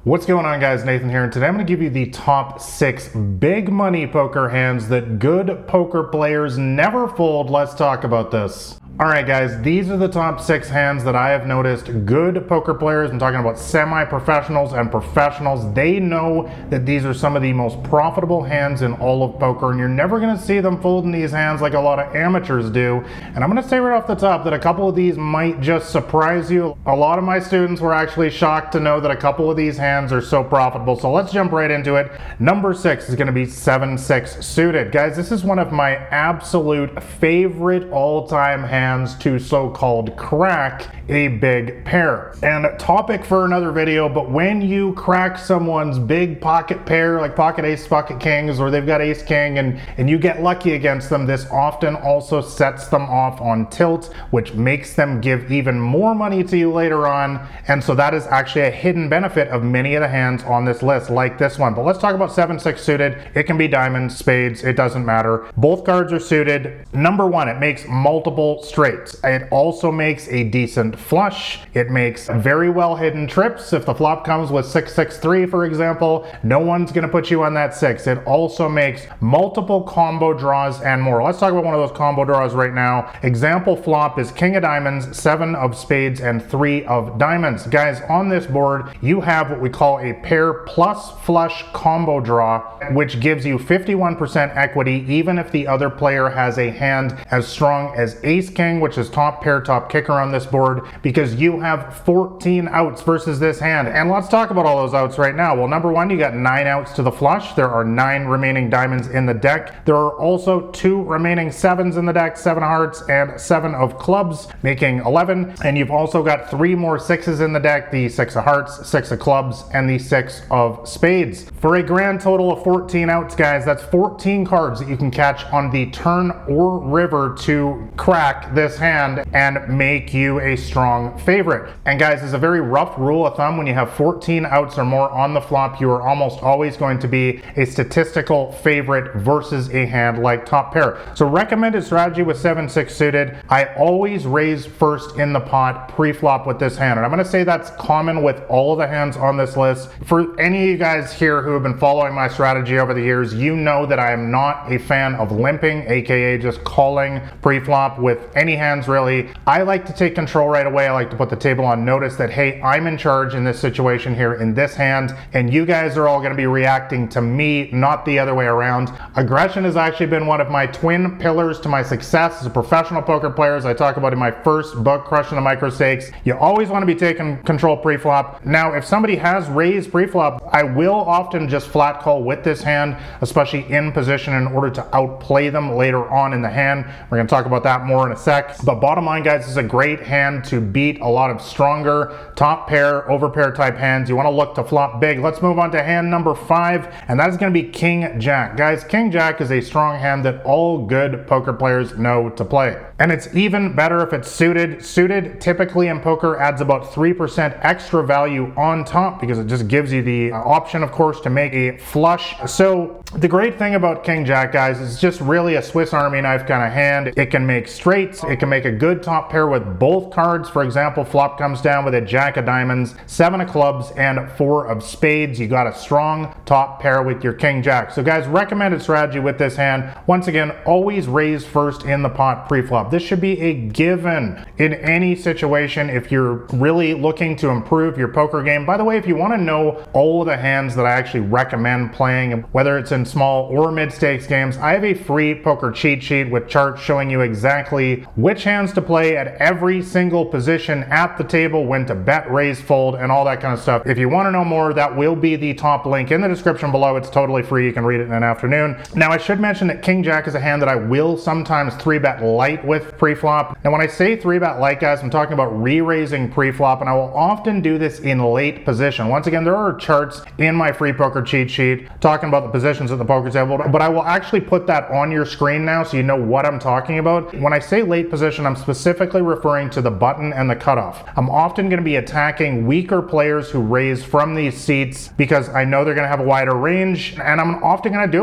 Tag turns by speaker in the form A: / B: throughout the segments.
A: What's going on, guys? Nathan here, and today I'm going to give you the top 6 big money poker hands that good poker players never fold. Let's talk about this. Alright guys, these are the top 6 hands that I have noticed good poker players, I'm talking about semi-professionals and professionals, they know that these are some of the most profitable hands in all of poker, and you're never going to see them folding these hands like a lot of amateurs do. And I'm going to say right off the top that a couple of these might just surprise you. A lot of my students were actually shocked to know that a couple of these hands are so profitable, so let's jump right into it. Number 6 is going to be 7-6 suited. Guys, this is one of my absolute favorite all-time hands to so-called crack a big pair. And topic for another video, but when you crack someone's big pocket pair, like pocket ace, pocket kings, or they've got ace king, and you get lucky against them, this often also sets them off on tilt, which makes them give even more money to you later on. And so that is actually a hidden benefit of many of the hands on this list, like this one. But let's talk about 7-6 suited. It can be diamonds, spades, it doesn't matter. Both cards are suited. Number 1, it makes multiple straights. It also makes a decent flush. It makes very well hidden trips. If the flop comes with 6-6-3, for example, no one's going to put you on that 6. It also makes multiple combo draws and more. Let's talk about one of those combo draws right now. Example flop is king of diamonds, 7 of spades, and 3 of diamonds. Guys, on this board, you have what we call a pair plus flush combo draw, which gives you 51% equity even if the other player has a hand as strong as ace king, which is top pair, top kicker on this board, because you have 14 outs versus this hand. And let's talk about all those outs right now. Well, number 1, you got 9 outs to the flush. There are 9 remaining diamonds in the deck. There are also 2 remaining 7s in the deck, 7 of hearts and 7 of clubs, making 11. And you've also got 3 more 6s in the deck, the 6 of hearts, 6 of clubs, and the 6 of spades. For a grand total of 14 outs, guys, that's 14 cards that you can catch on the turn or river to crack this hand and make you a strong favorite. And guys, it's a very rough rule of thumb. When you have 14 outs or more on the flop, you are almost always going to be a statistical favorite versus a hand like top pair. So recommended strategy with 7-6 suited, I always raise first in the pot pre-flop with this hand. And I'm going to say that's common with all of the hands on this list. For any of you guys here who have been following my strategy over the years, you know that I am not a fan of limping, aka just calling pre-flop with any hands really. I like to take control right away. I like to put the table on notice that, hey, I'm in charge in this situation here in this hand, and you guys are all going to be reacting to me, not the other way around. Aggression has actually been one of my twin pillars to my success as a professional poker player, as I talk about in my first book, Crushing the Micro Stakes. You always want to be taking control pre-flop. Now, if somebody has raised pre-flop, I will often just flat call with this hand, especially in position, in order to outplay them later on in the hand. We're going to talk about that more in a sec. But bottom line, guys, this is a great hand to beat a lot of stronger top pair, overpair type hands. You want to look to flop big. Let's move on to hand number 5, and that is going to be King Jack. Guys, King Jack is a strong hand that all good poker players know to play. And it's even better if it's suited. Suited typically in poker adds about 3% extra value on top because it just gives you the option, of course, to make a flush. So the great thing about King Jack, guys, is just really a Swiss Army knife kind of hand. It can make straights. It can make a good top pair with both cards. For example, flop comes down with a jack of diamonds, 7 of clubs, and 4 of spades. You got a strong top pair with your King Jack. So guys, recommended strategy with this hand. Once again, always raise first in the pot pre-flop. This should be a given in any situation if you're really looking to improve your poker game. By the way, if you want to know all of the hands that I actually recommend playing, whether it's in small or mid-stakes games, I have a free poker cheat sheet with charts showing you exactly which hands to play at every single position at the table, when to bet, raise, fold, and all that kind of stuff. If you want to know more, that will be the top link in the description below. It's totally free. You can read it in an afternoon. Now, I should mention that King Jack is a hand that I will sometimes 3-bet light with pre-flop. Now, when I say 3-bet light, guys, I'm talking about re-raising pre-flop, and I will often do this in late position. Once again, there are charts in my free poker cheat sheet talking about the positions at the poker table, but I will actually put that on your screen now so you know what I'm talking about. When I say late position, I'm specifically referring to the button and the cutoff. I'm often going to be attacking weaker players who raise from these seats because I know they're going to have a wider range, and I'm often going to do it with a hand like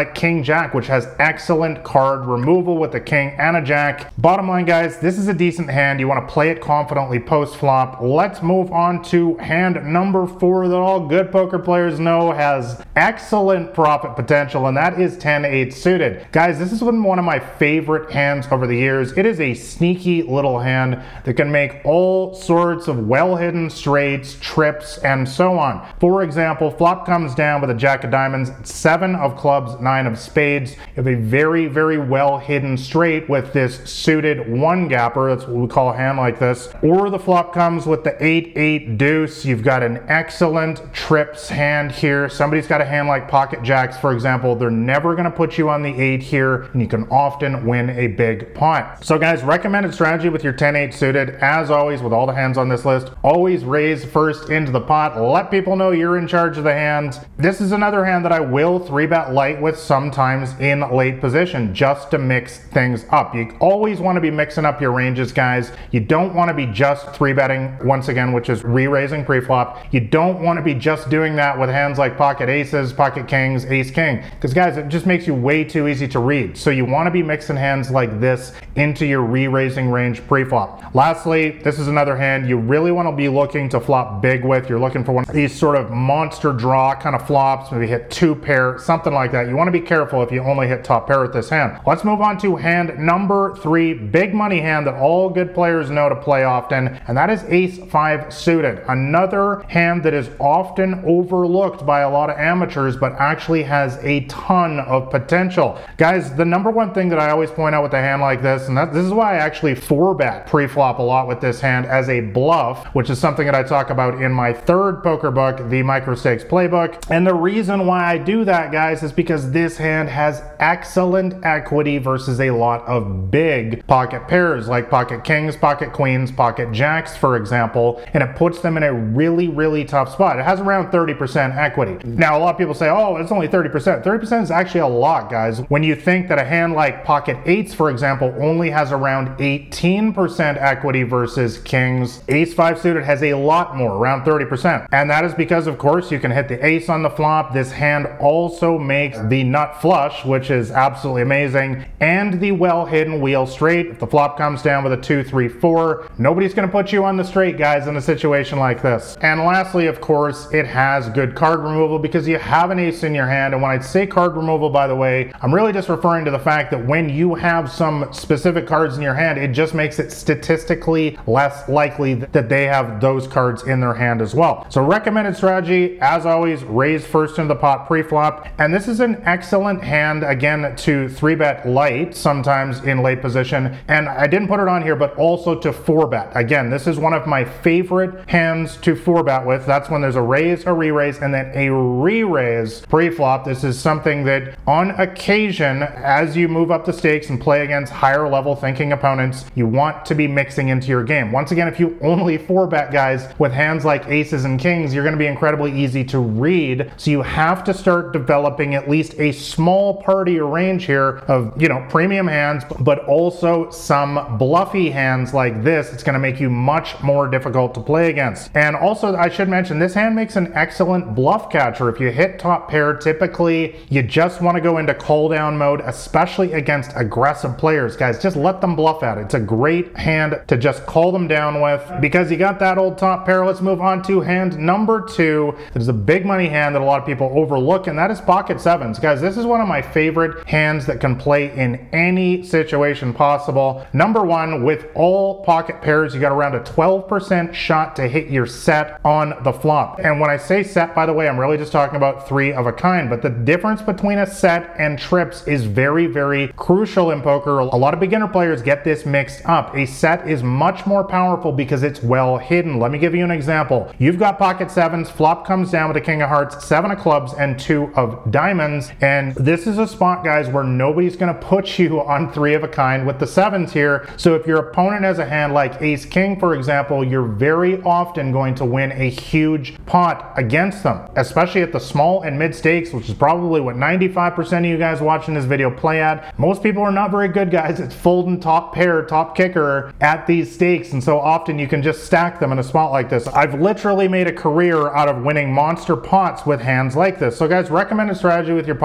A: like King Jack, which has excellent card removal with a king and a jack. Bottom line, guys, this is a decent hand. You want to play it confidently post flop. Let's move on to hand number 4 that all good poker players know has excellent profit potential, and that is 10-8 suited. Guys, this has been one of my favorite hands over the years. It is a sneaky little hand that can make all sorts of well-hidden straights, trips, and so on. For example, flop comes down with a jack of diamonds, 7 of clubs, 9 of spades. You have a very, very well-hidden straight with this suited one-gapper. That's what we call a hand like this. Or the flop comes with the 8-8 deuce. You've got an excellent trips hand here. Somebody's got a hand like pocket jacks, for example. They're never going to put you on the 8 here, and you can often win a big pot. So guys, recommended strategy with your 10-8 suited, as always with all the hands on this list, always raise first into the pot. Let people know you're in charge of the hands. This is another hand that I will 3-bet light with sometimes in late position just to mix things up. You always want to be mixing up your ranges, guys. You don't want to be just 3-betting once again, which is re-raising pre-flop. You don't want to be just doing that with hands like pocket aces, pocket kings, ace king, because guys, it just makes you way too easy to read. So you want to be mixing hands like this into your re-raising range pre-flop. Lastly, this is another hand you really want to be looking to flop big with. You're looking for one of these sort of monster draw kind of flops, maybe hit 2 pair, something like that. You want to be careful if you only hit top pair with this hand. Let's move on to hand number 3, big money hand that all good players know to play often, and that is ace-5 suited. Another hand that is often overlooked by a lot of amateurs, but actually has a ton of potential. Guys, the number one thing that I always point out with a hand like this, and this is why I actually 4-bet pre-flop a lot with this hand as a bluff, which is something that I talk about in my 3rd poker book, the Micro Stakes Playbook. And the reason why I do that, guys, is because this hand has excellent equity versus a lot of big pocket pairs like pocket kings, pocket queens, pocket jacks, for example, and it puts them in a really, really tough spot. It has around 30% equity. Now, a lot of people say, oh, it's only 30%. 30% is actually a lot, guys. When you think that a hand like pocket eights, for example, only has around 18% equity versus kings, ace-5 suited has a lot more, around 30%. And that is because, of course, you can hit the ace on the flop. This hand also makes the nut flush, which is absolutely amazing, and the well-hidden wheel straight. If the flop comes down with a 2, 3, 4, nobody's going to put you on the straight, guys, in a situation like this. And lastly, of course, it has good card removal because you have an ace in your hand. And when I say card removal, by the way, I'm really just referring to the fact that when you have some specific cards in your hand, it just makes it statistically less likely that they have those cards in their hand as well. So recommended strategy, as always, raise first into the pot pre-flop. And this is an excellent hand, again, to 3-bet light, sometimes in late position. And I didn't put it on here, but also to 4-bet. Again, this is one of my favorite hands to 4-bet with. That's when there's a raise, a re-raise, and then a re-raise pre-flop. This is something that on occasion, as you move up the stakes and play against higher level thinking opponents, you want to be mixing into your game. Once again, if you only 4-bet, guys, with hands like aces and kings, you're going to be incredibly easy to read. So you have to start developing at least a small part of your range here of, you know, premium hands, but also some bluffy hands like this. It's going to make you much more difficult to play against. And also, I should mention, this hand makes an excellent bluff catcher. If you hit top pair, typically you just want to go into call down mode, especially against aggressive players. Guys, just let them bluff at it. It's a great hand to just call them down with because you got that old top pair. Let's move on to hand number 2. There's a big money hand that a lot of people overlook, and that is pocket sevens. Guys, this is one of my favorite hands that can play in any situation possible. Number 1, with all pocket pairs, you got around a 12% shot to hit your set on the flop. And when I say set, by the way, I'm really just talking about 3 of a kind, but the difference between a set and trips is very, very crucial in poker. A lot of beginner players get this mixed up. A set is much more powerful because it's well hidden. Let me give you an example. You've got pocket sevens, flop comes down with a king of hearts, 7 of clubs, and 2 of diamonds. And this is a spot, guys, where nobody's going to put you on 3 of a kind with the sevens here. So if your opponent has a hand like ace king, for example, you're very often going to win a huge pot against them, especially at the small and mid stakes, which is probably what 95% of you guys watching this video play at. Most people are not very good, guys. It's folding top pair, top kicker at these stakes, and so often you can just stack them in a spot like this. I've literally made a career out of winning monster pots with hands like this. So guys, recommended strategy with your pocket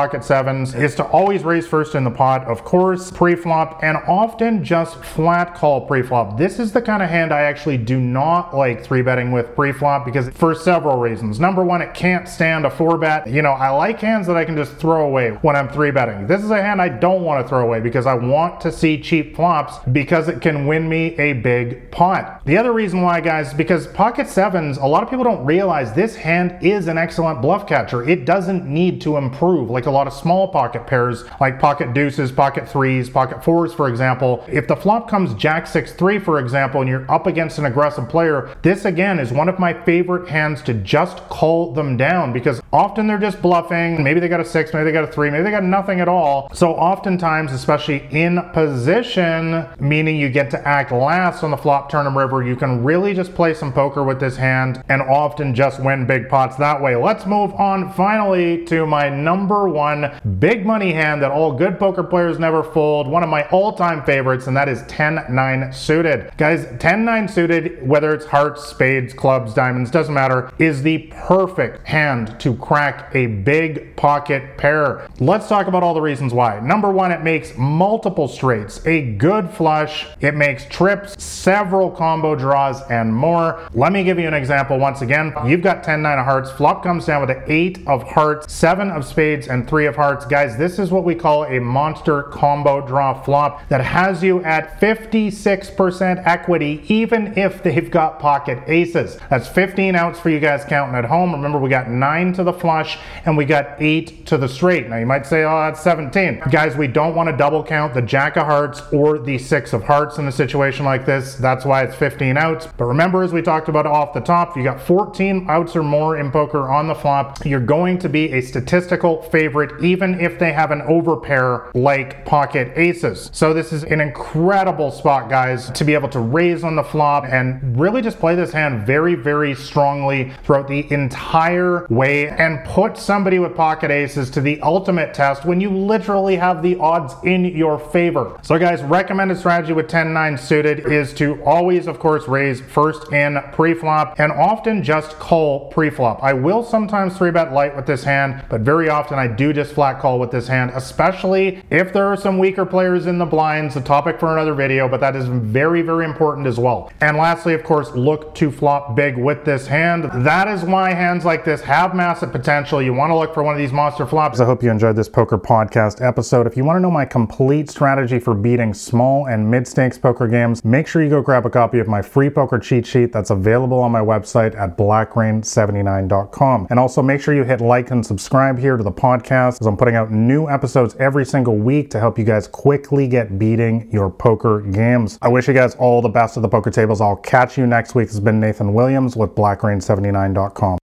A: pocket sevens is to always raise first in the pot, of course, pre-flop, and often just flat call pre-flop. This is the kind of hand I actually do not like 3-betting with pre-flop because for several reasons. Number one, it can't stand a 4-bet. You know, I like hands that I can just throw away when I'm 3-betting. This is a hand I don't want to throw away because I want to see cheap flops because it can win me a big pot. The other reason why, guys, because pocket sevens, a lot of people don't realize this hand is an excellent bluff catcher. It doesn't need to improve like a lot of small pocket pairs like pocket deuces, pocket threes, pocket fours, for example. If the flop comes jack 6-3, for example, and you're up against an aggressive player, this again is one of my favorite hands to just call them down because often they're just bluffing. Maybe they got a 6, maybe they got a 3, maybe they got nothing at all. So oftentimes, especially in position, meaning you get to act last on the flop, turn, and river, you can really just play some poker with this hand and often just win big pots that way. Let's move on finally to my number one big money hand that all good poker players never fold, one of my all-time favorites, and that is 10-9 suited. Guys, 10-9 suited, whether it's hearts, spades, clubs, diamonds, doesn't matter, is the perfect hand to crack a big pocket pair. Let's talk about all the reasons why. Number one, it makes multiple straights, a good flush, it makes trips, several combo draws, and more. Let me give you an example once again. You've got 10-9 of hearts, flop comes down with an 8 of hearts, 7 of spades, and 3 of hearts. Guys, this is what we call a monster combo draw flop that has you at 56% equity even if they've got pocket aces. That's 15 outs for you guys counting at home. Remember, we got 9 to the flush and we got 8 to the straight. Now you might say, oh, that's 17. Guys, we don't want to double count the jack of hearts or the 6 of hearts in a situation like this. That's why it's 15 outs. But remember, as we talked about off the top, if you got 14 outs or more in poker on the flop, you're going to be a statistical favorite even if they have an overpair like pocket aces. So this is an incredible spot, guys, to be able to raise on the flop and really just play this hand very, very strongly throughout the entire way and put somebody with pocket aces to the ultimate test when you literally have the odds in your favor. So guys, recommended strategy with 10-9 suited is to always, of course, raise first in pre-flop and often just call pre-flop. I will sometimes 3-bet light with this hand, but very often I do just flat call with this hand, especially if there are some weaker players in the blinds, a topic for another video, but that is very, very important as well. And lastly, of course, look to flop big with this hand. That is why hands like this have massive potential. You want to look for one of these monster flops. I hope you enjoyed this poker podcast episode. If you want to know my complete strategy for beating small and mid-stakes poker games, make sure you go grab a copy of my free poker cheat sheet that's available on my website at blackrain79.com. And also make sure you hit like and subscribe here to the podcast as I'm putting out new episodes every single week to help you guys quickly get beating your poker games. I wish you guys all the best at the poker tables. I'll catch you next week. This has been Nathan Williams with blackrain79.com.